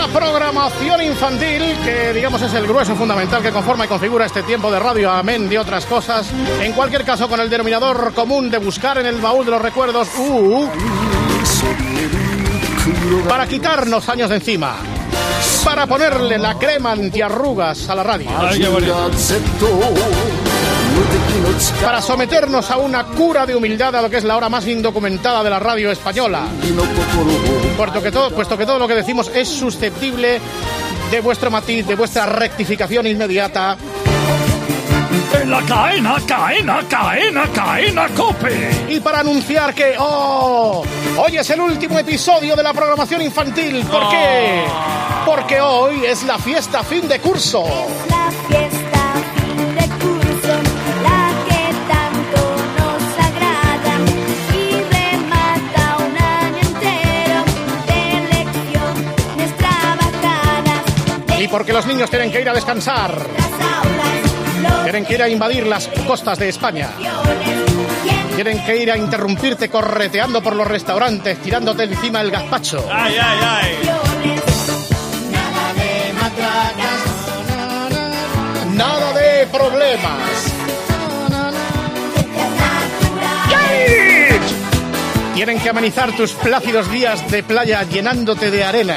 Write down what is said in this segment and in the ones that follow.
programación infantil, que digamos es el grueso fundamental que conforma y configura este tiempo de radio, amén de otras cosas. En cualquier caso, con el denominador común de buscar en el baúl de los recuerdos para quitarnos años de encima, para ponerle la crema antiarrugas a la radio, para someternos a una cura de humildad a lo que es la hora más indocumentada de la radio española, puesto que todo lo que decimos es susceptible de vuestro matiz, de vuestra rectificación inmediata. En la cadena COPE. Y para anunciar que hoy es el último episodio de la programación infantil. ¿Por qué? Porque hoy es la fiesta fin de curso. Es la fiesta fin de curso, la que tanto nos agrada y remata un año entero de lecciones trabajadas. Y porque los niños tienen que ir a descansar. Tienen que ir a invadir las costas de España. Tienen que ir a interrumpirte correteando por los restaurantes, tirándote encima el gazpacho. ¡Ay! Nada de matracas, nada de problemas. Tienen que amenizar tus plácidos días de playa llenándote de arena.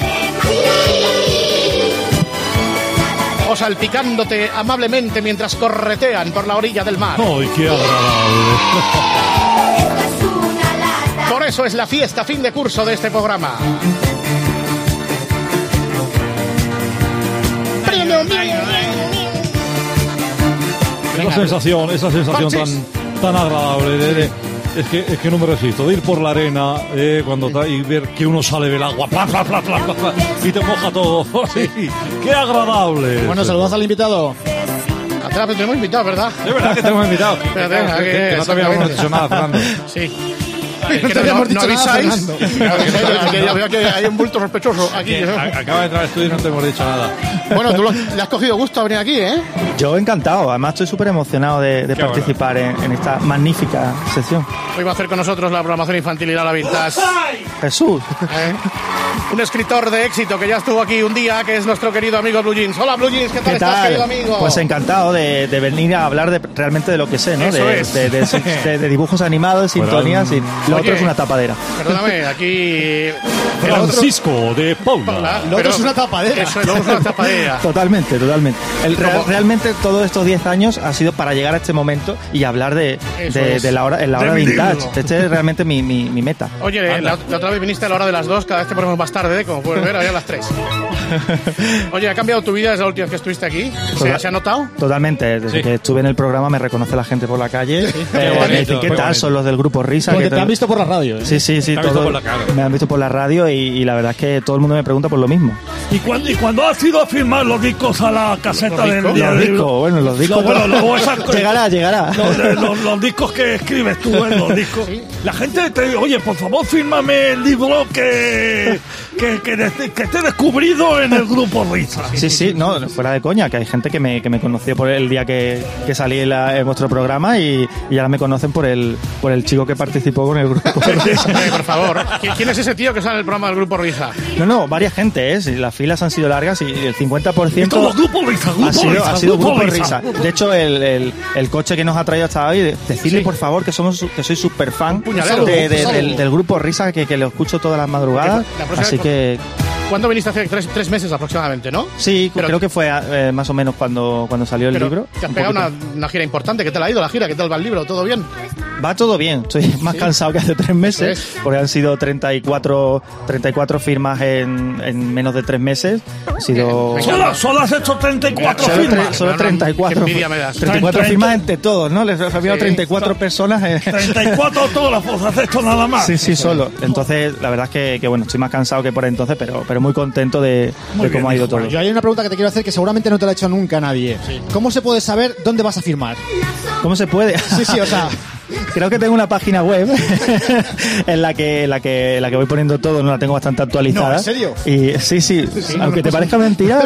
O salpicándote amablemente mientras corretean por la orilla del mar. ¡Ay, qué agradable! Por eso es la fiesta fin de curso de este programa. Esa sensación tan agradable es que no me resisto de ir por la arena y ver que uno sale del agua y te moja todo. ¡Qué agradable! Bueno, saludos al invitado. Atrás te hemos invitado, ¿verdad? Es verdad que te hemos invitado. Espérate, que no te habíamos dicho nada, Fernando. Sí. No avisáis. Ya veo que hay un bulto sospechoso aquí. Acaba de entrar al estudio y no te hemos dicho nada. Bueno, tú le has cogido gusto a venir aquí, ¿eh? Yo encantado, además estoy súper emocionado de participar en esta magnífica sesión. Hoy va a hacer con nosotros la programación infantil y la vintage. Jesús. Un escritor de éxito que ya estuvo aquí un día, que es nuestro querido amigo Blue Jeans. Hola Blue Jeans, ¿qué tal estás, querido amigo? Pues encantado de venir a hablar realmente de lo que sé, ¿no? De dibujos animados, sintonías y lo otro es una tapadera. Perdóname, aquí... Francisco de Paula. Lo otro es una tapadera. Eso, lo otro es una tapadera. Totalmente. Realmente todos estos 10 años ha sido para llegar a este momento y hablar de la hora vintage. Este es realmente mi meta. Oye, la otra vez viniste a la hora de las 2, cada vez te ponemos más tarde, como puedes ver, allá a las 3. Oye, ¿ha cambiado tu vida desde la última vez que estuviste aquí? ¿Se ha notado? Totalmente. Desde que estuve en el programa me reconoce la gente por la calle. Me dicen, ¿qué tal? Son los del grupo Risa. Porque te han visto por la radio. Sí. Me han visto por la radio y la verdad es que todo el mundo me pregunta por lo mismo. ¿Y cuando has ido a firmar los discos a la caseta del día de los discos. Llegará. Los discos que escribes tú en los discos. ¿Sí? La gente te dice, oye, por favor, fírmame el libro que esté descubrido en el grupo Risa. Sí, no, fuera de coña, que hay gente que me conoció por el día que salí en vuestro programa y ahora me conocen por el chico que participó con el grupo Risa. Por favor, ¿quién es ese tío que sale en el programa del grupo Risa? No, varias gente, ¿eh? Las filas han sido largas y el 50% grupo Risa, ha sido grupo Risa. De hecho, el coche que nos ha traído hasta hoy, decirle por favor que soy súper fan del grupo Risa, que lo escucho todas las madrugadas. Así que... ¿Cuándo viniste? Hace 3 meses aproximadamente, ¿no? Sí, creo que fue más o menos cuando salió el libro. Te has pegado una gira importante. ¿Qué tal ha ido la gira? ¿Qué tal va el libro? ¿Todo bien? Va todo bien. Estoy más cansado que hace 3 meses, porque han sido 34 firmas en menos de 3 meses. Ha sido... ¿Solo has hecho 34 firmas? Solo 34. Qué envidia me das. 34 firmas entre todos, ¿no? Les he enviado 34 personas. 34 autógrafos has hecho nada más. Sí, solo. Entonces, la verdad es que bueno, estoy más cansado que por entonces, pero muy contento de cómo ha ido todo. Yo hay una pregunta que te quiero hacer que seguramente no te la ha hecho nunca nadie. Sí. ¿Cómo se puede saber dónde vas a firmar? ¿Cómo se puede? Sí, o sea... Creo que tengo una página web en la que voy poniendo todo, no la tengo bastante actualizada. No, ¿en serio? Y sí, aunque te parezca mentira,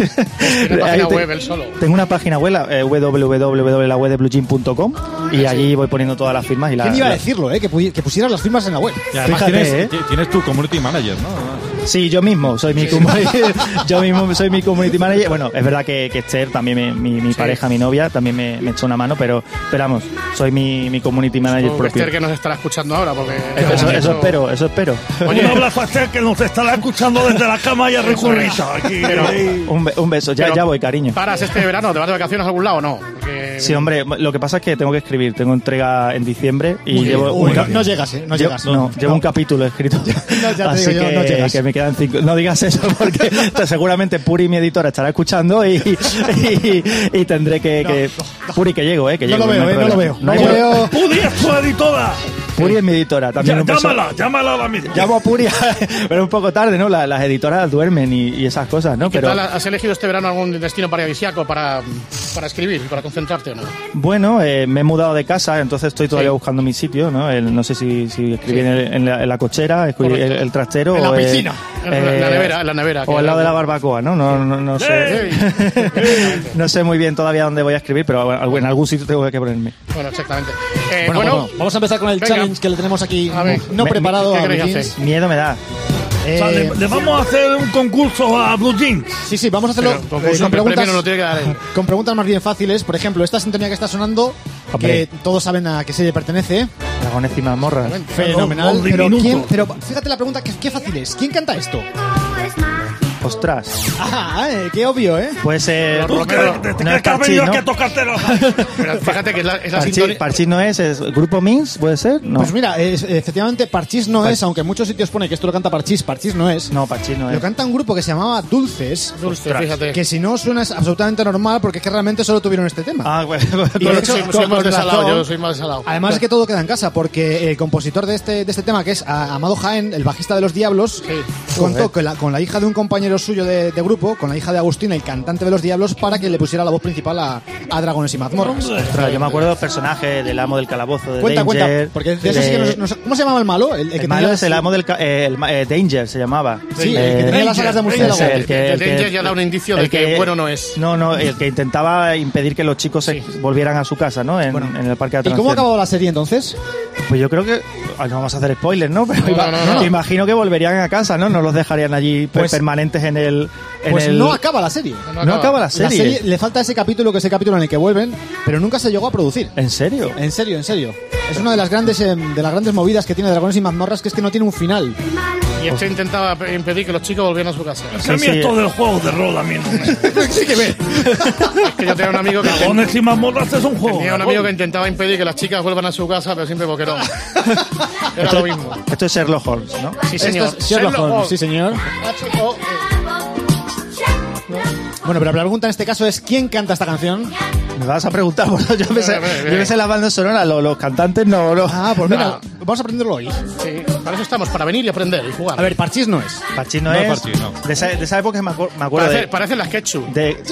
tengo una página web, www.lawebdebluejeans.com, y allí voy poniendo todas las firmas. ¿Quién iba a decirlo, que pusieras las firmas en la web? Y además tienes tu community manager, ¿no? Sí, yo mismo soy mi community manager. Bueno, es verdad que Esther, también mi pareja, mi novia, también me echó una mano, pero vamos, soy mi community manager propio. Esther que nos estará escuchando ahora, porque... Eso espero. Oye, un abrazo a Esther que nos estará escuchando desde la cama y a recurrisa. Un beso, ya voy, cariño. ¿Paras este verano? ¿Te vas de vacaciones a algún lado o no? Porque... Sí, hombre, lo que pasa es que tengo que escribir, tengo entrega en diciembre y llevo... no llegas, no llegas. Llevo un capítulo escrito. No, ya te así digo yo, no llegas. que me quedan 5. No digas eso porque seguramente Puri, mi editora, estará escuchando y tendré que... Puri, que llego, que llego. No lo veo. Puri es tu editora. Puri es mi editora. También Llámala ahora mismo. Llamo a Puri, pero un poco tarde, ¿no? Las editoras duermen y esas cosas, ¿no? ¿Qué tal? ¿Has elegido este verano algún destino paradisíaco para escribir, para concentrarte o no? Bueno, me he mudado de casa, entonces estoy todavía buscando mi sitio, ¿no? No sé si escribir en la cochera, escribir el trastero en o... la piscina. En la nevera. O al lado de la barbacoa, ¿no? No sé. No sé muy bien todavía dónde voy a escribir, pero en algún sitio tengo que ponerme. Bueno, exactamente. Bueno, vamos a empezar con el challenge que le tenemos aquí preparado ¿qué a Blue queréis Jeans. hacer? Miedo me da. O sea, le vamos a hacer un concurso a Blue Jeans. Sí, vamos a hacerlo Pero, con preguntas, no lo tiene que dar él. con preguntas más bien fáciles. Por ejemplo, esta sintonía que está sonando, Hombre. que todos saben a qué serie pertenece. Dragones y mazmorras. Fenomenal. Los Pero, diminutos. pero fíjate la pregunta, qué fácil es. ¿Quién canta esto? Ostras. Qué obvio, ¿eh? Puede ser... ¿Tú No crees es que ha Parchís, venido ¿no? aquí a tocarte los... Pero fíjate que es la sintonía... Parchís no es Grupo Minx, ¿puede ser? No. Pues mira, efectivamente Parchís no es, aunque en muchos sitios pone que esto lo canta Parchís no es. No, Parchís no Lo es. canta un grupo que se llamaba Dulces, Dulce, fíjate. que si no suena es absolutamente normal porque es que realmente solo tuvieron este tema. Ah, bueno. Y de hecho, soy más con desalado, razón, yo soy más desalado. además es que todo queda en casa, porque el compositor de este tema, que es Amado Jaén, el bajista de Los Diablos, contó con la hija de un compañero suyo de grupo, con la hija de Agustín, el cantante de Los Diablos, para que le pusiera la voz principal a Dragones y Mazmorras. Ostras, yo me acuerdo de los personajes del amo del calabozo, de Cuenta, Danger. porque de eso sí que no sé. ¿Cómo se llamaba el malo? El malo es el amo del... Danger se llamaba. Sí, el que tenía las alas de murciélago. el que- El Danger ya da un indicio de que bueno no es. No, el que intentaba impedir que los chicos se volvieran a su casa, ¿no? En el parque de ¿Y cómo atracciones. acabó la serie entonces? Pues yo creo que... no vamos a hacer spoilers, ¿no? Pero No. imagino que volverían a casa, ¿no? No los dejarían allí Pues- permanentes en el... No acaba la serie. No acaba la La serie. serie le falta ese capítulo, que es el capítulo en el que vuelven, pero nunca se llegó a producir. ¿En serio? En serio. Es una de las grandes movidas que tiene Dragones y Mazmorras, que es que no tiene un final. Y este intentaba impedir que los chicos volvieran a su casa. Es que a mí esto del juego de rol a mí no me... Sí que ve. Es que yo tenía un amigo que... Dragones y Mazmorras es un juego. Tenía un amigo que intentaba impedir que las chicas vuelvan a su casa, pero siempre porque no. Era lo mismo. Esto es Sherlock Holmes, ¿no? Sí, señor. Esto es Sherlock Holmes, sí, señor. Bueno, pero la pregunta en este caso es ¿quién canta esta canción? Me vas a preguntar, bueno, yo me sé la banda sonora, los cantantes no... Pues mira, vamos a aprenderlo hoy. Sí, para eso estamos, para venir y aprender y jugar. A ver, Parchís no es. Parchís no No, es... Parchís no. De esa época me acuerdo Parecen las Ketchup.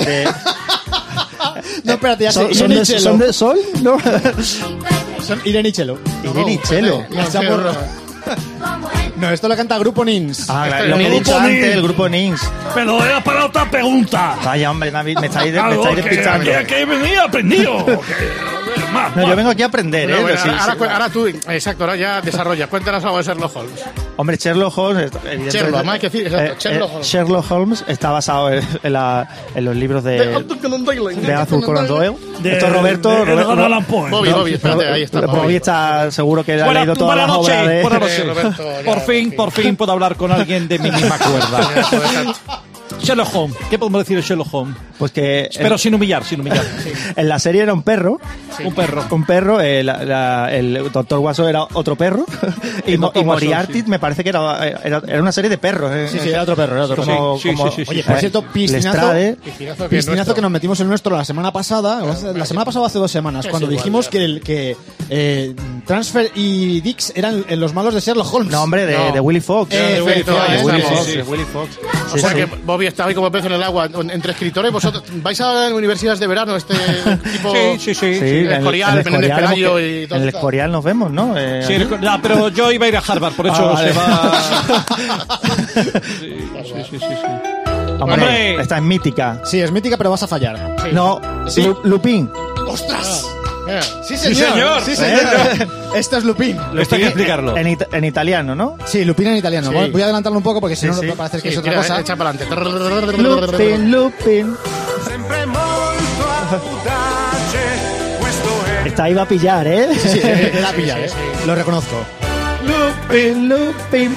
No, espérate, ya sé. ¿Son Irene y de Chelo. Sol? ¿No? Son Irene y Chelo. Irene y Chelo. La chamorra. No, esto lo canta Grupo Nins. Ah, Este- lo que he el dicho grupo antes, Nins. el grupo Nins. Pero era para otra pregunta. Vaya, hombre, me estáis Algo que despistando. aquí que venía aprendido. Más, No, yo vengo aquí a aprender, No, bueno, Sí, ahora tú, exacto, ahora ya desarrollas. Cuéntanos algo de Sherlock Holmes. Hombre, Sherlock Holmes... evidentemente, Sherlock, además hay que decir, exacto, Sherlock Holmes. Sherlock Holmes está basado en los libros de Arthur Conan Doyle. Esto es Roberto... Edgar Allan Poe. Bobby, espérate, ahí está. Bobby está seguro que ha Buena- leído todas buenas las noches, obras de... buenas noches. Roberto, ya. Por fin puedo hablar con alguien de mi misma cuerda. Sherlock Holmes. ¿Qué podemos decir de Sherlock Holmes? Pues que... Pero sin humillar. En la serie era un perro. Un perro. Un perro, el Doctor Watson era otro perro. y El Dr. Moriarty Watson, sí. me parece que era una serie de perros. Sí, era otro perro. Como, Sí, como sí, sí, sí. Oye, por cierto, Lestrade. piscinazo que nos metimos el nuestro la semana pasada. La semana pasada o hace 2 semanas, Es cuando igual, dijimos ya. que Transfer y Dix eran los malos de Sherlock Holmes. No, hombre, No. de Willy Fox. De Willy Fox, De Willy estamos. Fox, Sí, sí. de Willy Fox. O Sí, sea sí. que Bobby está ahí como pez en el agua entre escritores. ¿Vosotros vais a universidades de verano? Este tipo. Sí. Sí, el Escorial, Menéndez Pelayo y todo en el esto. Escorial nos vemos, ¿no? Sí, no, pero yo iba a ir a Harvard, por eso vale. se va... Sí. Hombre. Esta es mítica. Sí, es mítica, pero vas a fallar. No, Sí. Lupin. ¡Ostras! Mira. Sí, señor. Sí, señor. Esto es Lupin. Esto hay que explicarlo. En italiano, ¿no? Sí, Lupin en italiano. Sí. Voy a adelantarlo un poco porque si no, Sí, sí. va a parecer que Sí, es otra tira, cosa. echa para adelante. Lupin. Esta iba a pillar, ¿eh? Sí, era pillar, ¿eh? Lo reconozco. Lupin.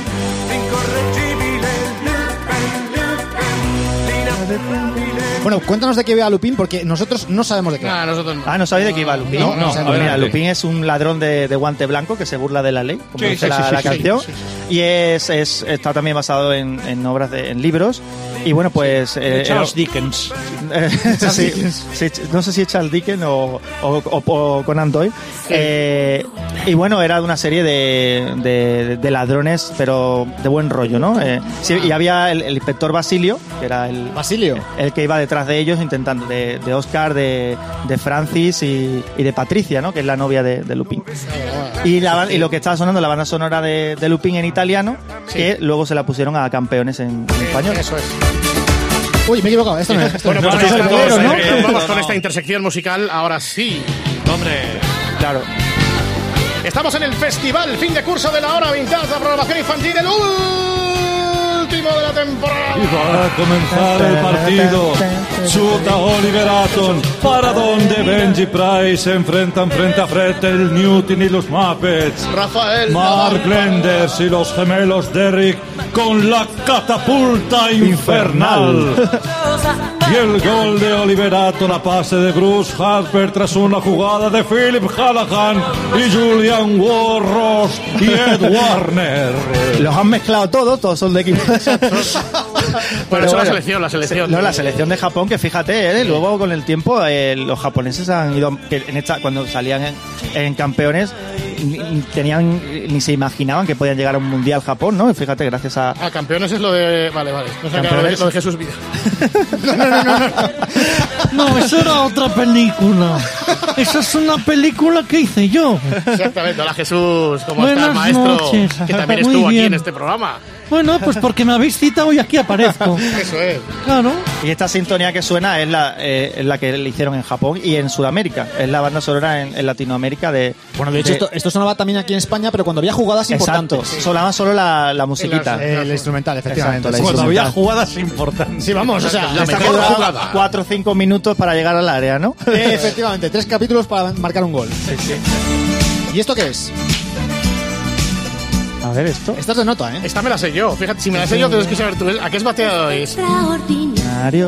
Bueno, cuéntanos de qué va Lupin porque nosotros no sabemos de qué va. Ah, nosotros no. Ah, ¿no sabéis de qué iba Lupin? No, no, Pues a ver, mira, adelante. Lupin es un ladrón de guante blanco que se burla de la ley, como Sí, dice sí, la sí, canción. sí, Y está también basado en obras, en libros. Y bueno, pues... Charles Dickens. sí, sí, no sé si es Charles Dickens o Conan Doyle. Y bueno, era una serie de ladrones, pero de buen rollo, ¿no? Sí, y había el inspector Basilio, que era Basilio. el que iba detrás de ellos intentando, de Oscar, de Francis y de Patricia, ¿no? Que es la novia de Lupin. Y lo que estaba sonando, la banda sonora de Lupin en italiano, que luego se la pusieron a Campeones en español. Eso es. Uy, me he equivocado. Esto no es. Bueno, pues No, ahí no, estamos, no, no, vamos no, con no. esta intersección musical. Ahora sí. Hombre. Claro. Estamos en el festival, fin de curso de la hora vintage, la programación infantil, el último de la temporada. Y va a comenzar el partido. Chuta Oliver Atom. Para donde Benji Price se enfrentan frente a frente el Newton y los Muppets. Rafael Mark Lenders y los gemelos Derrick con la catapulta infernal. Y el gol de Oliverato, la pase de Bruce Harper tras una jugada de Philip Hallahan y Julian Warros y Ed Warner. Los han mezclado todos son de equipo. Bueno, eso es la selección. No, la selección de Japón, que fíjate, luego con el tiempo los japoneses han ido, que cuando salían en campeones, ni se imaginaban que podían llegar a un mundial Japón, ¿no? Y fíjate, gracias a... Ah, campeones es lo de... Vale. No sé Campeones. lo de Jesús Vida. No, eso era otra película. Esa es una película que hice yo. Exactamente. Hola Jesús, ¿cómo Buenas estás, maestro? noches. Que también Muy estuvo aquí bien. en este programa. Bueno, pues porque me habéis citado y aquí aparezco. Eso es. Claro. Y esta sintonía que suena es la que le hicieron en Japón y en Sudamérica. Es la banda sonora en Latinoamérica de... Bueno, de hecho, esto sonaba también aquí en España, pero cuando había jugadas Exacto. importantes. Sonaba solo la musiquita. El instrumental, efectivamente. Exacto, la Cuando había instrumental. jugadas importantes. Sí, vamos, o sea, La Esta mejor que duraba jugada. 4 o 5 minutos para llegar al área, ¿no? efectivamente, 3 capítulos para marcar un gol. ¿Y esto qué es? A ver esto. Esta es de nota, ¿eh? Esta me la sé yo. Fíjate, si me la sé yo, tienes que saber tú. ¿A qué es bateado es? Mario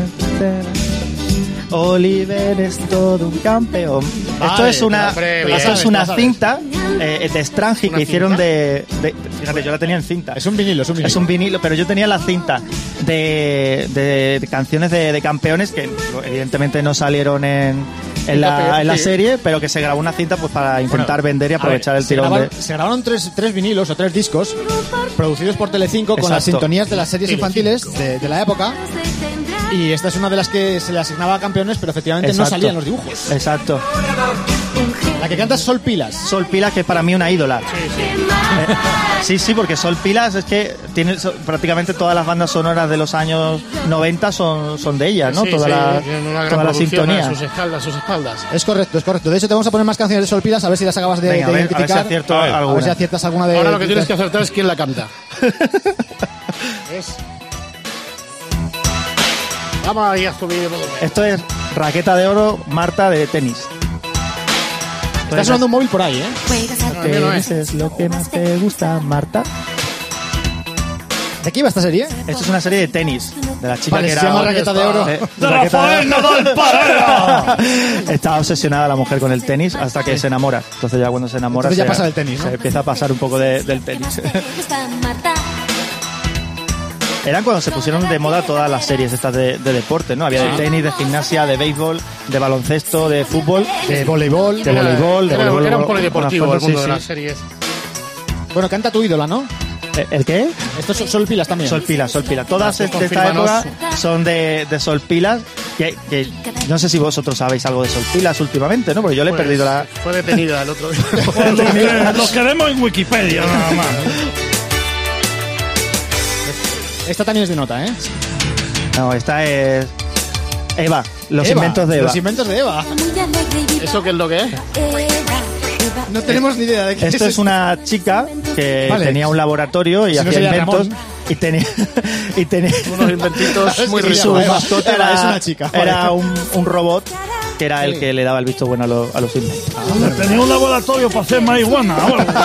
Oliver es todo un campeón. Vale, Esto es una, hombre, bien. esto es una La sabes. cinta de Strange que hicieron fíjate, yo la tenía en cinta. Es un vinilo, es un vinilo. Es un vinilo, pero yo tenía la cinta de canciones de campeones que evidentemente no salieron en la serie, pero que se grabó una cinta pues para intentar vender y aprovechar el tirón de... Se grabaron tres vinilos o 3 discos producidos por Telecinco con las Exacto. sintonías de las series infantiles de la época. Y esta es una de las que se le asignaba a campeones, pero efectivamente no Exacto. salían los dibujos. Exacto. La que canta es Sol Pilas. Sol Pilas, que es para mí una ídola. Sí, porque Sol Pilas es que tiene prácticamente todas las bandas sonoras de los años 90 son de ella, ¿no? Sí, Toda sí, la, tienen una gran toda la producción sintonía. a sus espaldas. Es correcto, es correcto. De hecho, te vamos a poner más canciones de Sol Pilas, a ver si las acabas de, Venga, de a ver si identificar. acierto A ver alguna. si aciertas alguna de... Ahora lo que tienes que acertar es quién la canta. ¿Ves? Vamos ahí a subir. Esto es Raqueta de Oro, Marta de tenis. Está sonando un móvil por ahí, ¿eh? el mío no es. Tenis es lo que más te gusta, Marta. ¿De qué iba esta serie? Esto es una serie de tenis de la chica Vale, que se era llama Raqueta de Oro. Rafael Nadal Parera. Estaba obsesionada la mujer con el tenis hasta que se enamora. Entonces ya cuando se enamora Entonces ya se- pasa del tenis, ¿no? se empieza a pasar un poco del tenis. Eran cuando se pusieron de moda todas las series estas de deporte, ¿no? Había de tenis, de gimnasia, de béisbol, de baloncesto, de fútbol, De voleibol. de voleibol, de Era voleibol. un polideportivo el Sí, mundo de sí. las series. Bueno, canta tu ídola, ¿no? ¿El qué? Esto es Sol Pilas también. Sol Pilas, Sol Pilas. Todas de esta confírmanos. época son de Sol Pilas, que no sé si vosotros sabéis algo de Sol Pilas últimamente, ¿no? Porque yo le he Pues, perdido la... Fue detenida el otro día. Lo queremos en Wikipedia nada más. Esta también es de nota, ¿eh? No, esta es... Eva, los Eva, inventos de Eva. Los inventos de Eva. ¿Eso qué es lo que es? No tenemos ni idea de qué Esto es una chica que Vale. tenía un laboratorio y Si no hacía sería inventos Ramón. y tenía Unos inventitos muy Sí, ricos. su su Eva. mascota Eva, es era, una chica. era un robot que era el que le daba el visto bueno a los inventos. Tenía un laboratorio para hacer marihuana.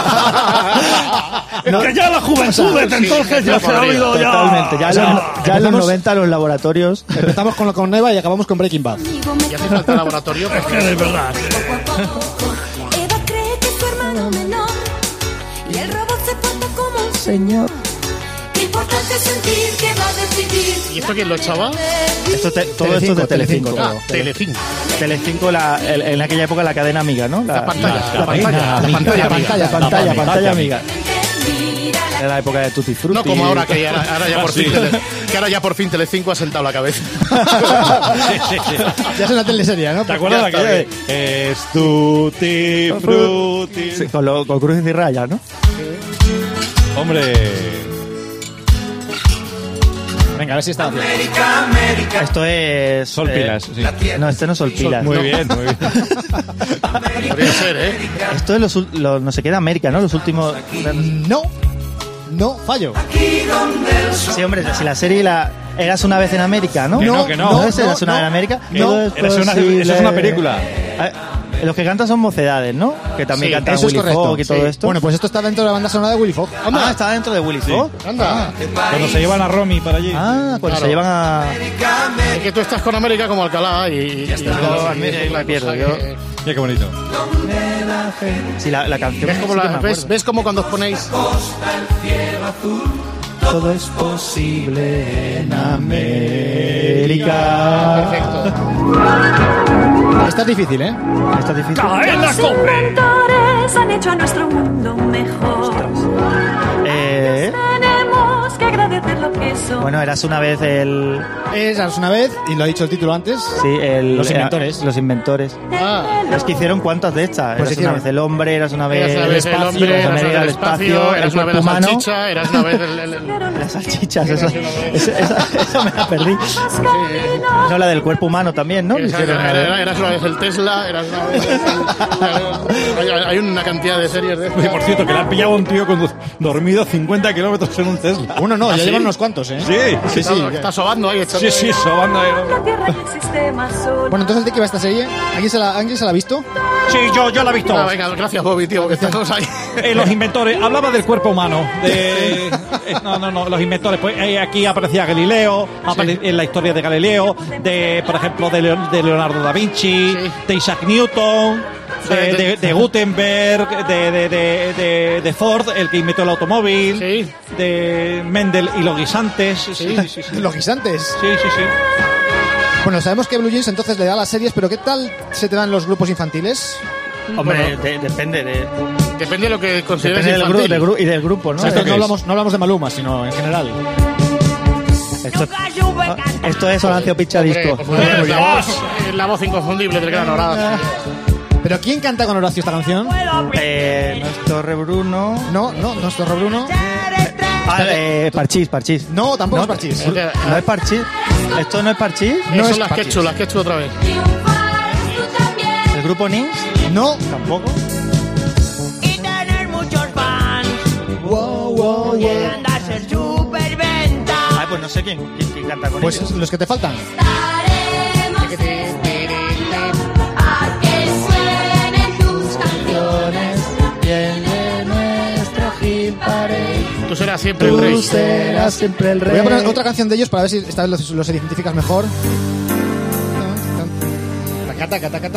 Es que ya la juventud desde entonces ya se ha habido ya. Totalmente. Ya en los 90 los laboratorios. Empezamos con Eva y acabamos con Breaking Bad. Y hace falta laboratorio. Es que de verdad. Eva cree que es su hermano menor y el robot se porta como un Señor. Qué importante es sentir que va a decidir. ¿Y esto quién lo echaba? Todo esto es de Telecinco. Ah, todo. Telecinco. Telecinco, en aquella época la cadena amiga, ¿no? La pantalla. La pantalla amiga. Era la época de Tutti Frutti. No como ahora que ahora ya por fin Telecinco ha sentado la cabeza. Ya es una teleserie, ¿no? ¿Te acuerdas de aquella de Es Tutti Frutti? Sí, con cruces y rayas, ¿no? Hombre. Venga, a ver si está haciendo. Esto es... Sol Pilas, sí. No, este no es Sol Pilas. Muy no. bien, muy bien. Podría ser, ¿eh? Esto es no sé qué de América, ¿no? Los últimos... No, fallo. Sí, hombre, si la serie Eras una vez en América, ¿no? Que no, que no. ¿No es Eras una vez en América? No, Todo es eso posible. es una película. Los que cantan son Mocedades, ¿no? Que también Sí, cantan Eso es Willy correcto. Fogg y todo Sí. esto. Bueno, pues esto está dentro de la banda sonora de Willy Fogg. Está dentro de Willy Fogg. Anda. Cuando se llevan a Romy para allí. Cuando Claro. se llevan a... Es que tú estás con América como Alcalá y Yo me pierdo, yo... Mira qué bonito. Sí, la canción... ¿Ves como, sí que me acuerdo. ves como cuando os ponéis... Todo es posible en América. Perfecto. Esta es difícil, ¿eh? Está difícil. ¡Caen la cope! Inventores han hecho a nuestro mundo mejor. Tenemos que agradecer lo que son. Bueno, eras una vez el... Eras una vez, y lo ha dicho el título antes. Sí, Los inventores. Los inventores. Ah, Es que hicieron cuántas de estas. Pues Eras hicieron- una vez el hombre, eras una vez eras una vez el espacio, hombre, eras una América, vez el el espacio, eras el una vez cuerpo la humano. salchicha, eras una vez el... Las salchichas, esa me la perdí. No, la del cuerpo humano también, ¿no? Hicieron una vez. Eras una vez el Tesla, eras una vez... Hay una cantidad de series de... Oye, por cierto, que le han pillado a un tío dormido 50 kilómetros en un Tesla. Uno no, ya ¿sí? llevan unos cuantos, ¿eh? Sí, sí, sí. Está sobando ahí. echando- Sí, sí, sobando ahí. La tierra y el sistema solar. Bueno, entonces, ¿de qué va esta serie? ¿Alguien se la ha visto? Sí, yo la he visto. Ah, venga, gracias Bobby, tío, que estamos ahí. Los inventores, hablaba del cuerpo humano. No, los inventores. Pues aquí aparecía Galileo, en la historia de Galileo, por ejemplo, de Leonardo da Vinci, Sí. de Isaac Newton, de Gutenberg, de Ford, el que inventó el automóvil, Sí. de Mendel y los guisantes. Sí. Los guisantes. Sí. Bueno, sabemos que Blue Jeans entonces le da las series, pero ¿qué tal se te dan los grupos infantiles? Hombre, depende Depende de lo que consideres del infantil. grupo y del grupo, ¿no? O sea, ¿Esto qué no es? hablamos de Maluma, sino en general. Esto es Horacio Pichadisco. Hombre, pues, la voz inconfundible del gran Horacio. ¿Pero quién canta con Horacio esta canción? Nuestro Rebruno. No, es Torro Bruno. Parchís. No, tampoco es Parchís. ¿No es Parchís? ¿Esto no es Parchís? No Son es las Parchís. Quechu otra vez. ¿El grupo Nins? No. Tampoco. Y tener muchos fans Wow, y andar ser superventa. Ay, pues no sé quién canta con Pues ellos. los que te faltan. A que suenen tus canciones. Viene nuestro hit parade. Tú serás siempre el rey. Tú serás siempre el rey. Voy a poner otra canción de ellos para ver si esta vez los identificas mejor. Taca, taca, taca.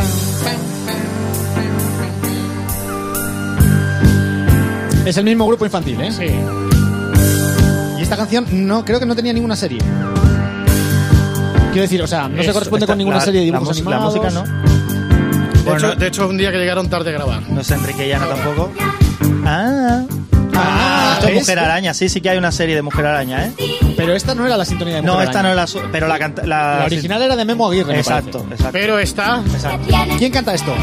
Es el mismo grupo infantil, ¿eh? Sí. Y esta canción creo que no tenía ninguna serie. Quiero decir, o sea, no se corresponde con ninguna serie de dibujos la animados. música no. De hecho, un día que llegaron tarde a grabar. No es Enrique Llana tampoco. Esto es ¿ves? Mujer Araña. Sí que hay una serie de Mujer Araña, ¿eh? Pero esta no era la sintonía de No, Mujer esta Araña. no es pero La original era de Memo Aguirre, me Exacto, parece. exacto. Pero está... ¿Quién canta esto?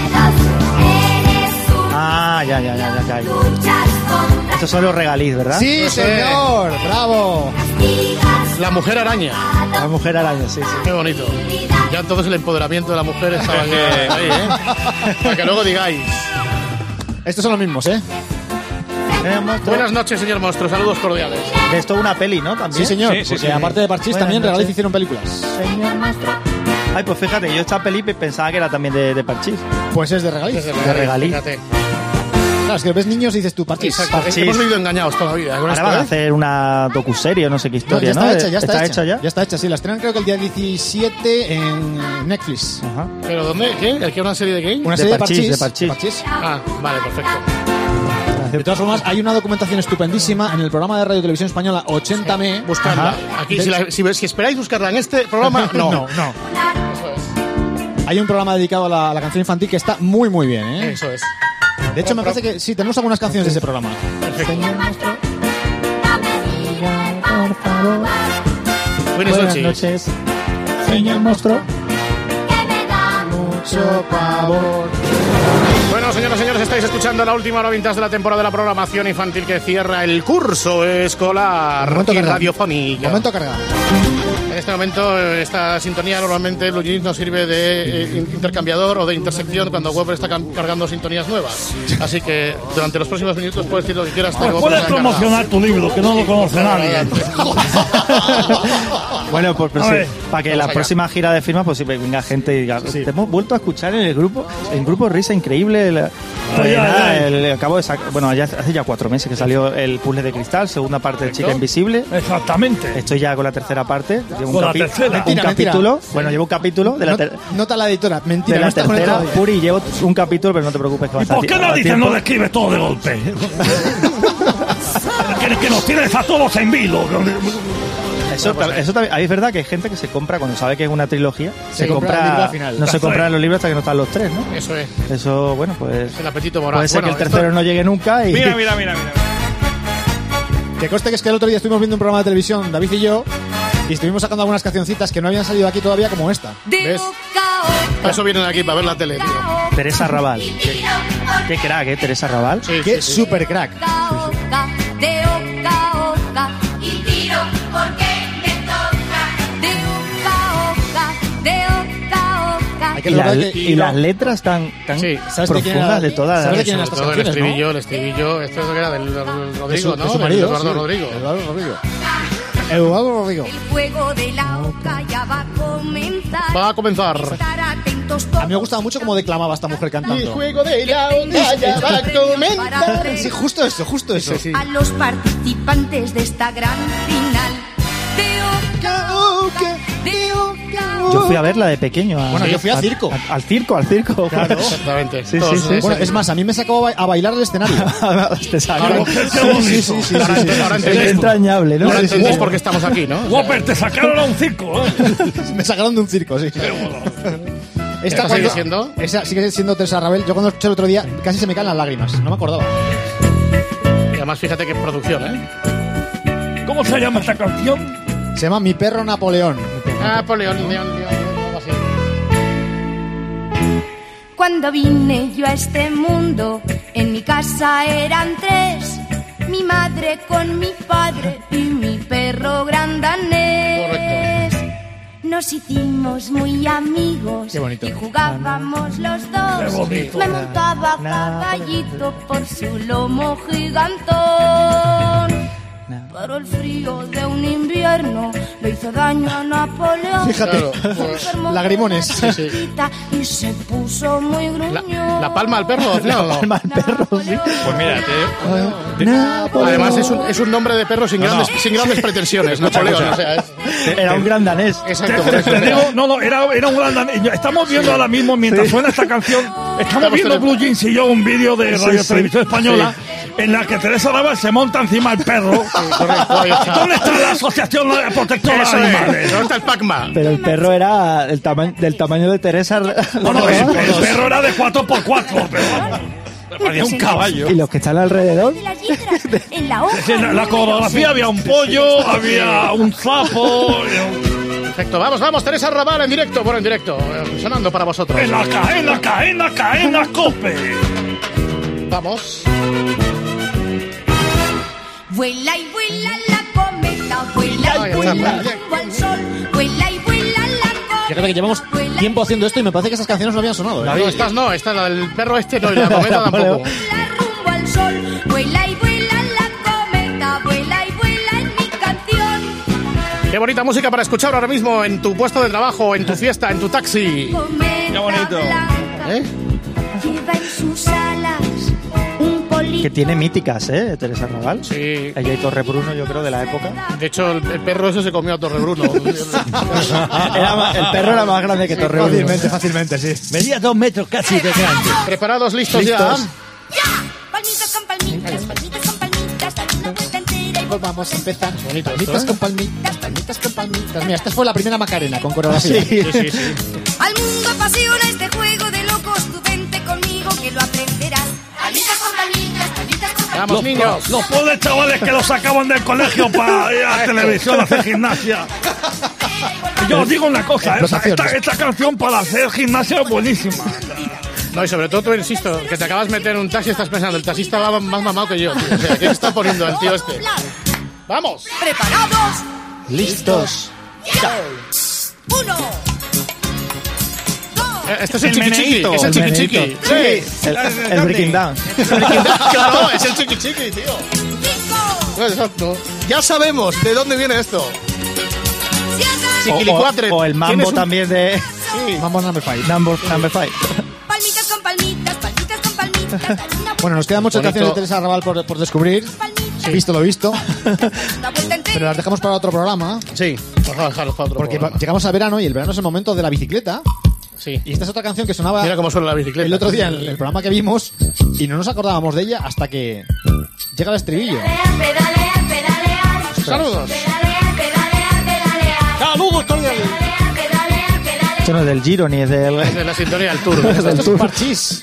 Ya. Estos son los regalís, ¿verdad? ¡Sí, señor! ¡Bravo! La Mujer Araña. La Mujer Araña, sí. Qué bonito. Ya entonces el empoderamiento de la mujer estaba ahí, ¿eh? Para que luego digáis. Estos son los mismos, ¿eh? Buenas noches, señor monstruo. Saludos cordiales. De esto una peli, ¿no? También. Sí, señor. Sí, sí, porque sí. aparte de Parchís, Buenas también noches. Regaliz hicieron películas. Señor monstruo. Ay, pues fíjate, yo esta peli pensaba que era también de Parchís. Pues es de Regaliz. Desde Regalí. Fíjate. Claro, es que ves niños y dices tú, Parchís. Exacto. Es que Parchís. hemos vivido engañados toda la vida. Con Ahora esto, van a ¿eh? hacer una docuserie o no sé qué No, historia, ya ¿no? está hecha, ya está hecha ya. Ya está hecha, sí. La estrenan creo que el día 17 en Netflix. Ajá. ¿Pero dónde? ¿Qué? ¿El que una serie de qué? Una De serie Parchís, de de Parchís. Parchís. Ah, vale, perfecto. De todas formas, hay una documentación estupendísima en el programa de Radio y Televisión Española 80M. Buscarla. Aquí, si esperáis buscarla en este programa, no. no. Hay un programa dedicado a la canción infantil que está muy, muy bien, ¿eh? Eso es. De hecho, me parece que sí, tenemos algunas canciones de ese programa. Buenas Buenas noches. noches. Señor monstruo. Mucho pavor. Bueno, señoras y señores, estáis escuchando la última hora vintage de la temporada de la programación infantil que cierra el curso escolar Momento y cargado. radiofónica. Momento cargado. En este momento, esta sintonía normalmente Blue Jeans nos sirve de intercambiador o de intersección cuando Weber está cargando sintonías nuevas. Así que durante los próximos minutos puedes decir lo que quieras. Pues puedes promocionar tu libro, que no lo conoce nadie. Bueno, pues A ver. para que Vamos la allá. próxima gira de firma, pues si venga gente y diga, te hemos vuelto a escuchar en el grupo Risa Increíble. Pues Ay, nada, ay. acabo de sacar, bueno, ya hace ya 4 meses que salió el Puzzle de Cristal, segunda parte de Chica Perfecto. Invisible. Exactamente. Estoy ya con la tercera parte. Llevo Con la tercera. un Mentira, capítulo. mentira. Bueno, llevo un capítulo de la, Nota la editora. Mentira, de no la está con él tercera. todavía. Puri, llevo un capítulo, pero no te preocupes que va a ¿Y por qué estar no dices tiempo. no le escribes todo de golpe? que nos tienes a todos en vilo. Eso también, ahí es verdad que hay gente que se compra cuando sabe que es una trilogía, Se compra el libro al final. no se compran los libros hasta que no están los 3, ¿no? Eso es. Eso, bueno, pues El apetito moral. puede ser Bueno, que el tercero no llegue nunca y Mira. Que conste que es que el otro día estuvimos viendo un programa de televisión, David y yo, y estuvimos sacando algunas cancioncitas que no habían salido aquí todavía, como esta. ¿Ves? Para eso vienen aquí, para ver la tele, tío. Teresa Raval. Qué crack, ¿eh? Teresa Raval. Sí, ¡Qué sí, sí. super crack! De oca a oca y tiro porque me toca. De oca a oca, de oca a oca. Hay que Y, recordar las, que- y las letras tan Sí. ¿Sabes de quién era? profundas de todas. ¿Sabes de quién Sobre eran estas todo el canciones, estribillo, el estribillo. Esto es lo que era del Rodrigo, ¿no? de su Del marido, Eduardo sí. Rodrigo. Eduardo Rodrigo. Eduardo Rodrigo. El juego de la oca ya va a comenzar. Va a comenzar. Estar atentos A mí me gustaba mucho cómo declamaba esta mujer cantando. juego de la onda ya va a comenzar. Sí, justo eso, justo eso. Sí. a los participantes de esta gran final. De oca a oca, de oca a oca. Yo fui a verla de pequeño. Bueno, yo fui al circo. Al circo. Claro. Exactamente. Sí, Todos, sí, sí. Bueno, es más, a mí me sacó a bailar al escenario. Te salió. Ahora- Ahora Es entendéis. entrañable, ¿no? Ahora entendéis por qué estamos aquí, ¿no? Whopper, te sacaron a un circo, ¿eh? Me sacaron de un circo, sí. ¿Esta sigue siendo? Esa sigue siendo Teresa Ravel. Yo cuando escuché el otro día casi se me caen las lágrimas. No me acordaba. Y además, fíjate qué producción, ¿eh? ¿Cómo se llama esta canción? Se llama Mi perro Napoleón. Napoleón, algo así. Cuando vine yo a este mundo, en mi casa eran 3. Mi madre con mi padre y mi perro grandanés. Nos hicimos muy amigos Qué bonito. y jugábamos los Qué dos. bonito. Me montaba caballito por su lomo gigantón. Pero el frío de un invierno le hizo daño a Napoleón. Fíjate, Claro, Se enfermó lagrimones. con una gripita y se puso muy gruñón. La palma al perro, al final, ¿o no? Napoleón. Pues mira, Además, es un nombre de perro sin grandes pretensiones, Napoleón. O sea, Era un gran danés. exacto, por eso. Te digo, no, era un gran danés. Estamos viendo ahora mismo, mientras suena esta canción, estamos viendo teniendo- Blue Jeans y yo un vídeo de Radio Televisión Española en la que Teresa Raval se monta encima del perro. Correcto, ahí está. ¿Dónde está la Asociación Protectora de Eso Animales? es. ¿Dónde está el Pac-Man? Pero el perro era del tamaño de Teresa. No, el perro era de 4x4, pero vamos, parecía un caballo. Y los que están alrededor. De las yedras, en la hoja. En la coreografía había un pollo, había un sapo, Perfecto, vamos, Teresa Raval en directo, bueno, en directo, sonando para vosotros. en la cadena COPE. Vamos. Vuela y vuela la cometa, vuela Ay, y vuela está. junto al sol, vuela y vuela la cometa. Fíjate que llevamos vuela y tiempo haciendo esto y me parece que esas canciones no habían sonado. ¿eh? No, esta es la del perro este, no, y la cometa tampoco. vuela Vuela y vuela la cometa, vuela y vuela en mi canción. Qué bonita música para escuchar ahora mismo en tu puesto de trabajo, en tu fiesta, en tu taxi. Qué bonito. ¿Eh? Lleva en sus alas un polito. Que tiene míticas, Teresa Raval. Sí. Ella y Torrebruno, yo creo, de la época. De hecho, el perro ese se comió a Torrebruno. El perro era más grande que Torrebruno. Fácilmente, sí. Medía 2 metros casi de grande. ¿Preparados? ¿Listos ya? ¡Ya! Palmitas con palmitas, palmitas con palmitas, dale una vuelta entera y Pues vamos a empezar. Bonito Palmitas esto, ¿eh? con palmitas, palmitas con palmitas. Mira, esta fue la primera Macarena con coreografía. Sí. al mundo apasiona este juego de locos, tú vente conmigo que lo aprenderás. Palmitas con palmitas, palmitas con palmitas. Vamos, niños. Los pobres chavales que los sacaban del colegio para ir a la televisión a hacer gimnasia. Yo os digo una cosa, esta canción para hacer gimnasia es buenísima. No, y sobre todo tú, insisto, que te acabas de meter en un taxi y estás pensando, el taxista va más mamado que yo, tío. O sea, ¿qué está poniendo el tío este? ¡Vamos! ¿Preparados? Listos. ¡Ya! 1, 2, Este es el chiqui-chiqui. Es el chiqui-chiqui. Sí, el Breaking Down. Claro, es el chiqui-chiqui, tío. 5, Exacto. Ya sabemos de dónde viene esto. 7, Chiquilicuatre. O el ¿Tienes mambo un- también de Vamos number 5. Number 5. palmitas con palmitas, palmitas con palmitas, dale una Bueno, nos quedan muchas Bonito. canciones de Teresa Raval por descubrir. palmita, Visto lo visto. una vuelta entera. Pero las dejamos para otro programa. Sí, vamos a dejarlos para otro Porque programa. llegamos al verano y el verano es el momento de la bicicleta. Sí. Y esta es otra canción que sonaba Mira cómo suena la bicicleta. el otro día en el programa que vimos y no nos acordábamos de ella hasta que llega el estribillo. Pedalear, pedalear, Saludos. pedalear, pedalear, pedalear. Saludos, Tony. Pedalear, pedalear. Esto no es del Giro ni es del... Es de la sintonía del tour. Esto es un parchís.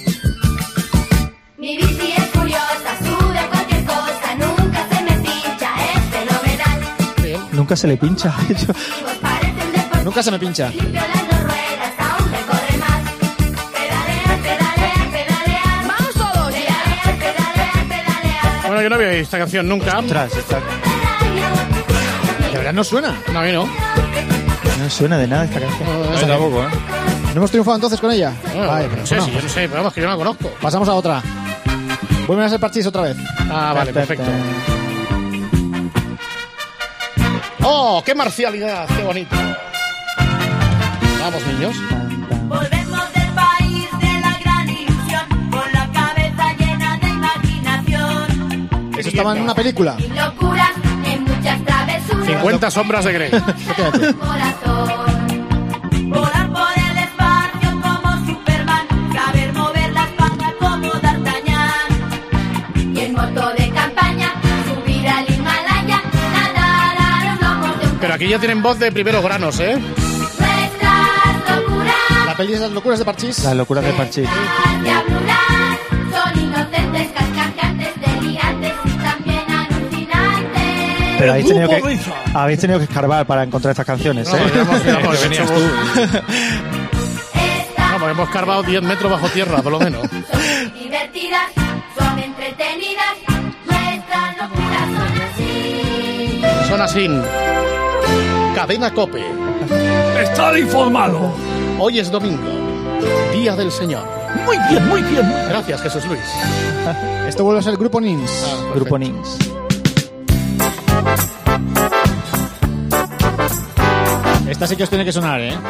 Mi bici es curiosa, sube a cualquier cosa, nunca se me pincha, es fenomenal. Nunca se le pincha. Vos parecen deportivos, Nunca se me pincha. limpio las dos ruedas, aún recorre más. Pedalear, pedalear, pedalear. Vamos todos. Pedalear, pedalear, pedalear. Bueno, yo no había visto esta canción nunca. Ostras, está... De verdad no suena. No, a mí no. No suena de nada esta canción. Tampoco, ¿eh? ¿No hemos triunfado entonces con ella? Bueno, Vale, no pues sé, no. si yo no sé, pero vamos, que yo no la conozco. Pasamos a otra. Vuelven a ser parchís otra vez. Ah, vale, perfecto. ¡Oh, qué marcialidad! ¡Qué bonito! Vamos, niños. Volvemos del país de la gran ilusión, con la cabeza llena de imaginación. Eso estaba en una película. Locuras en muchas travesuras. 50 sombras de Grey. Corazón. Volar por el espacio como Superman, saber mover la espada como D'Artagnan. Y en moto de campaña, subir al Himalaya, nadar a los lomos de un Pero aquí ya tienen voz de primeros granos, ¿eh? Nuestras locuras, La peli de las locuras de parchís. Las locuras de Parchís. diabluras, son inocentes, cascajeantes, delirantes y también alucinantes. Pero grupo Risa. habéis tenido que escarbar para encontrar estas canciones, No, ¿eh? ya venías tú. No, pues hemos carvado 10 metros bajo tierra, por lo menos. Son divertidas, son entretenidas, nuestras locuras son así. Son así. Cadena COPE. Estar informado. Hoy es domingo. Día del Señor. Muy bien, muy bien. Muy bien. Gracias, Jesús Luis. Esto vuelve a ser el Grupo Nins. Grupo Nins. Esta sí que os tiene que sonar, ¿eh?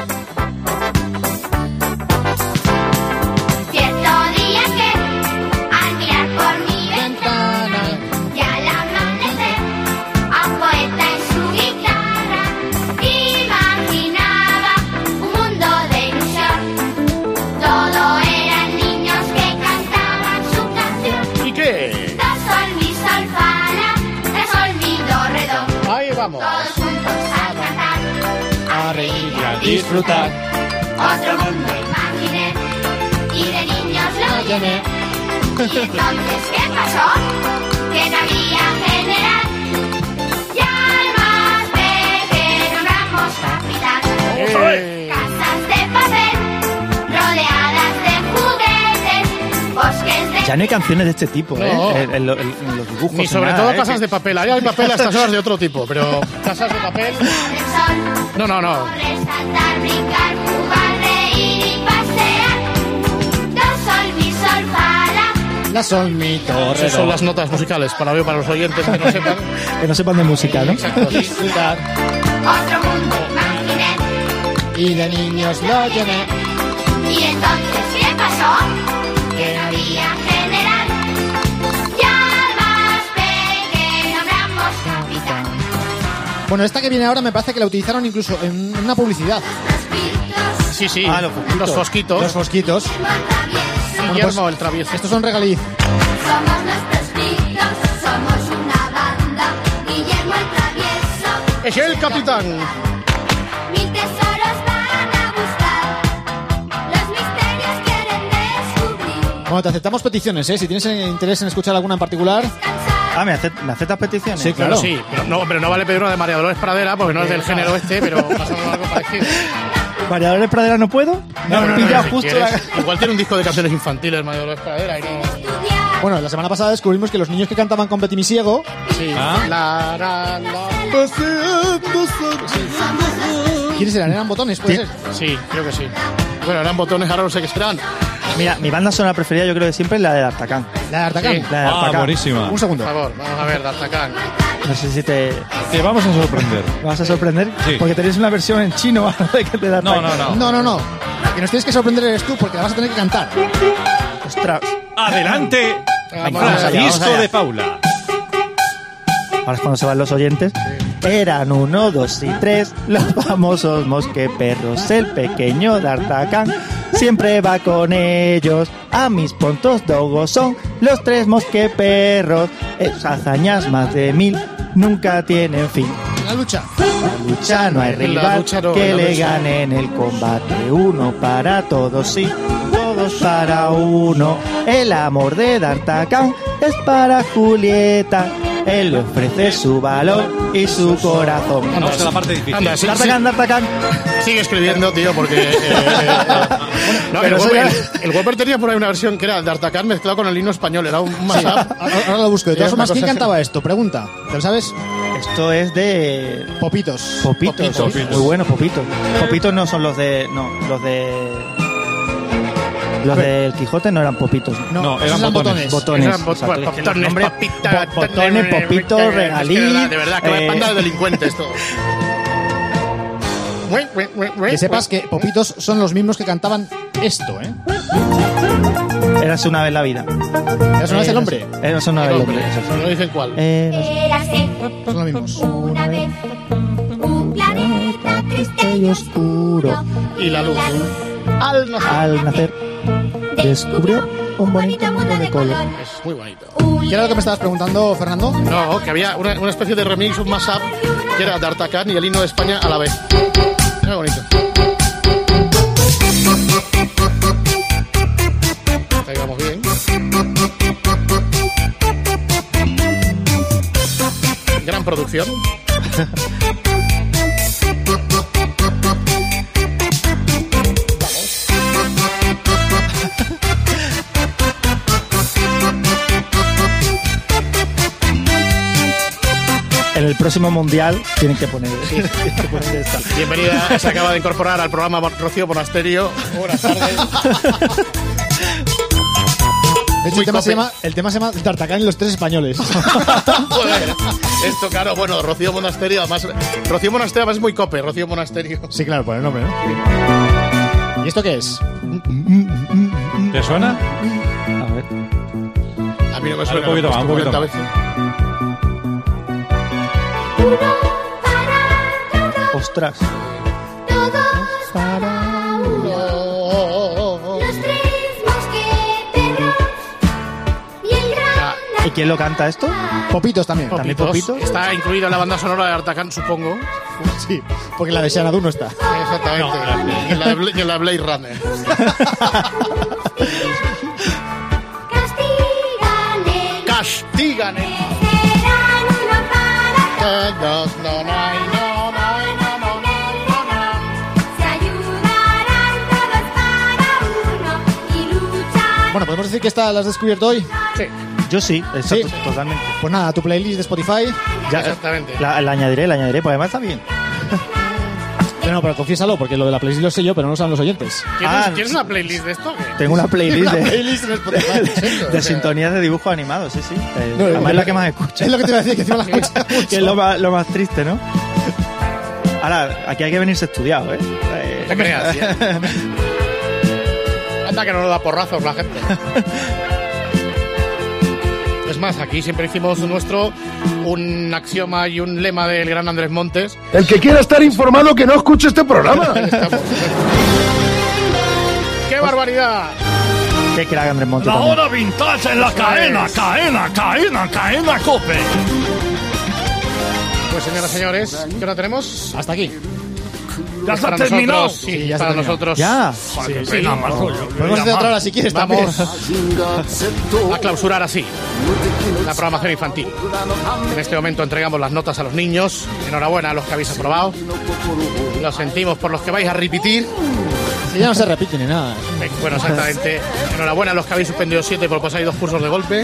Cierto día que, al mirar por mi ventana, y al amanecer, a un poeta en su guitarra, imaginaba un mundo de ilusión. Todo eran niños que cantaban su canción. ¿Y qué? Do, sol, mi, sol, fa, la, la, sol, mi, do, re, do. Ahí vamos. Todos juntos a cantar, A reír y a disfrutar. Otro mundo imaginé y de niños lo llené. Y entonces, ¿qué pasó? Que no había general. Y al más pequeño nombramos capitán. Casas de papel rodeadas de juguetes, bosques de... Ya no hay canciones de este tipo, ¿eh? No. En los dibujos. Ni sobre nada, todo ¿eh? casas de papel. Ahí hay papel a estas horas de otro tipo, pero casas de papel... del sol. No. Resaltar, brincar, jugar, reír y pasear. Do, sol, mi, sol, fa, Las son mi torre. Esas son las notas musicales para los oyentes que no sepan. Que no sepan de música, ¿no? Exacto, sí. Otro mundo imaginé. Y de niños lo llené. Y entonces, ¿qué pasó? Que no había general. Ya más pequeño hablamos capitán. Bueno, esta que viene ahora me parece que la utilizaron incluso en una publicidad. Sí, sí. Ah, los fosquitos. Los fosquitos. Los fosquitos. Guillermo el travieso. Estos son regaliz. Somos nuestros gritos, somos una banda. Guillermo el travieso. Es el capitán. Mil tesoros van a buscar. Los misterios quieren descubrir. Bueno, te aceptamos peticiones, ¿eh? Si tienes interés en escuchar alguna en particular. Ah, ¿me aceptas peticiones? Sí, Claro, claro. sí. Pero no, hombre, no vale pedir una de María Dolores Pradera porque no es del género este, pero pasa algo parecido. ¿María Dolores Pradera no puedo? No, Me he pillado si justo quieres. la... Igual tiene un disco de canciones infantiles María Dolores Pradera y no... Bueno, la semana pasada descubrimos que los niños que cantaban con Betty Mi Ciego. Sí. ¿Quiénes eran? ¿Eran botones? ¿Puede ser? Sí, creo que sí. Bueno, eran botones, ahora no sé qué serán. Mira, mi banda sonora preferida yo creo que siempre es la de D'Artagnan. La de Artacán. Sí. La de Ah, D'Artagnan. buenísima. Un segundo. Por favor, vamos a ver, D'Artagnan. No sé si te Te vamos a sorprender. vas a sorprender. Sí. Porque tenéis una versión en chino de D'Artagnan. No. La que nos tienes que sorprender eres tú porque la vas a tener que cantar. Ostras. Adelante. Vamos allá, vamos Disco allá. de Paula. Ahora es cuando se van los oyentes. Eran 1, 2 y 3 los famosos mosqueperros. El pequeño D'Artagnan siempre va con ellos. A mis puntos dogos son los 3 mosqueperros. Hazañas más de 1000 nunca tienen fin. La lucha. La lucha no hay En la rival lucha no, que en la le lucha. gane en el combate. Uno para todos, sí, todos para uno. El amor de D'Artagnan es para Julieta. Él le ofrece su valor y su corazón. Vamos a la parte difícil. Anda, sí, D'Artagnan. sigue escribiendo, tío, porque... no, Pero el, eso Whopper, ya- el Whopper tenía por ahí una versión que era D'Artagnan mezclado con el himno español. Era un mashup. Ahora lo busco. De todas Es una formas, ¿quién cosa- cantaba esto? Pregunta. ¿Te lo sabes? Esto es de Popitos. Popitos. Popitos. Muy bueno, Popitos. Popitos no son los de... No, los de... Los del Quijote no eran Popitos. No, esos eran botones. Botones. Eran exacto. Es que los botones, nombres- papita, botones, Popito, Regalí. De verdad, que vaya panda de delincuentes todo. Que sepas que Popitos son los mismos que cantaban esto, ¿eh? Érase una vez la vida. ¿Eras una vez el hombre? Érase una vez el hombre. No dicen cuál. Érase Son los mismos. una vez un planeta triste y oscuro. Y la luz. Al nacer. Al nacer descubrió un bonito mundo de color. Es muy bonito. ¿Qué era lo que me estabas preguntando, Fernando? No, que había una especie de remix, un mashup, que era D'Artagnan y el himno de España a la vez. Muy bonito. Ahí vamos bien. Gran producción. En el próximo mundial tienen que poner, esta. Bienvenida, se acaba de incorporar al programa Rocío Monasterio. Buenas tardes. De hecho, Muy el tema se llama D'Artagnan y los 3 españoles. Joder. Esto, claro, bueno, Rocío Monasterio, además. Rocío Monasterio, además es muy cope, Rocío Monasterio. Sí, claro, por el nombre, ¿no? ¿Y esto qué es? ¿Te suena? A ver. A mí no me suena. Un poquito lo he más, un puesto poquito 40 más. veces. Ostras. Todos para uno. Los 3 mosqueteros y el gran ¿Y quién lo canta esto? Popitos también. ¿También Popitos. Popitos? Está incluido en la banda sonora de D'Artagnan, supongo. Sí, porque la de Xanadu no está. Exactamente. Y en la de y en la Blade Runner. castigan el Castigan. serán uno para se ayudarán todos para uno y lucharán. Bueno, ¿podemos decir que esta la has descubierto hoy? Sí, Yo sí, Sí. totalmente. Pues nada, tu playlist de Spotify. Ya, exactamente. la añadiré, porque además está bien. Pero No, pero confiésalo, porque lo de la playlist lo sé yo, pero no lo saben los oyentes. ¿Tienes una playlist de esto? Tengo una playlist de de sintonías de dibujos animados, sí. No, Además es la que más escucho. Es lo que te iba a decir, que encima la escuchas mucho. Que es lo más triste, ¿no? Ahora, aquí hay que venirse estudiado, ¿eh? Te creas, ¿sí? Anda que no nos da porrazos la gente. Es más, aquí siempre hicimos un axioma y un lema del gran Andrés Montes. El que quiera estar informado que no escuche este programa. ¡Qué barbaridad! Qué crack Andrés Montes. La también. hora vintage en la cadena COPE. Pues señoras y señores, ¿qué hora tenemos? Hasta aquí. ¿Ya está Para terminado? nosotros, sí, ya para está nosotros. Ya. Joder, qué pena, más rollo. Podemos hacer otra hora si quieres también. Vamos a clausurar así la programación infantil. En este momento entregamos las notas a los niños. Enhorabuena a los que habéis aprobado. Lo sentimos por los que vais a repetir. Si ya no se repite ni nada. Bueno, exactamente. Enhorabuena a los que habéis suspendido 7 porque pasáis 2 cursos de golpe.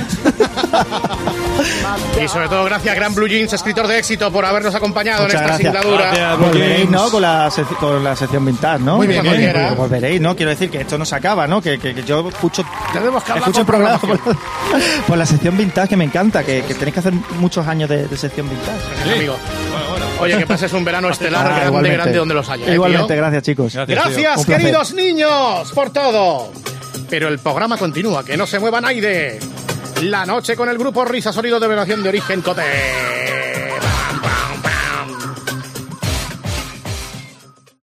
Y sobre todo gracias a Gran Blue Jeans, escritor de éxito, por habernos acompañado Muchas en esta gracias. singladura. Gracias. Volveréis, ¿no? Con la sección vintage, ¿no? Muy bien, Pues cualquiera. volveréis, ¿no? Quiero decir que esto no se acaba, ¿no? Que yo escucho Tenemos que hablar el con programa programación. por la sección vintage, que me encanta, que tenéis que hacer muchos años de sección vintage. Sí, amigo. Oye, que pases un verano estelar grande, igualmente. grande donde los haya. Igualmente, tío? gracias, chicos. Gracias, Un placer. queridos niños, por todo. Pero el programa continúa, que no se mueva nadie. La noche con el grupo Risa Sonido de Vibración de Origen Cote.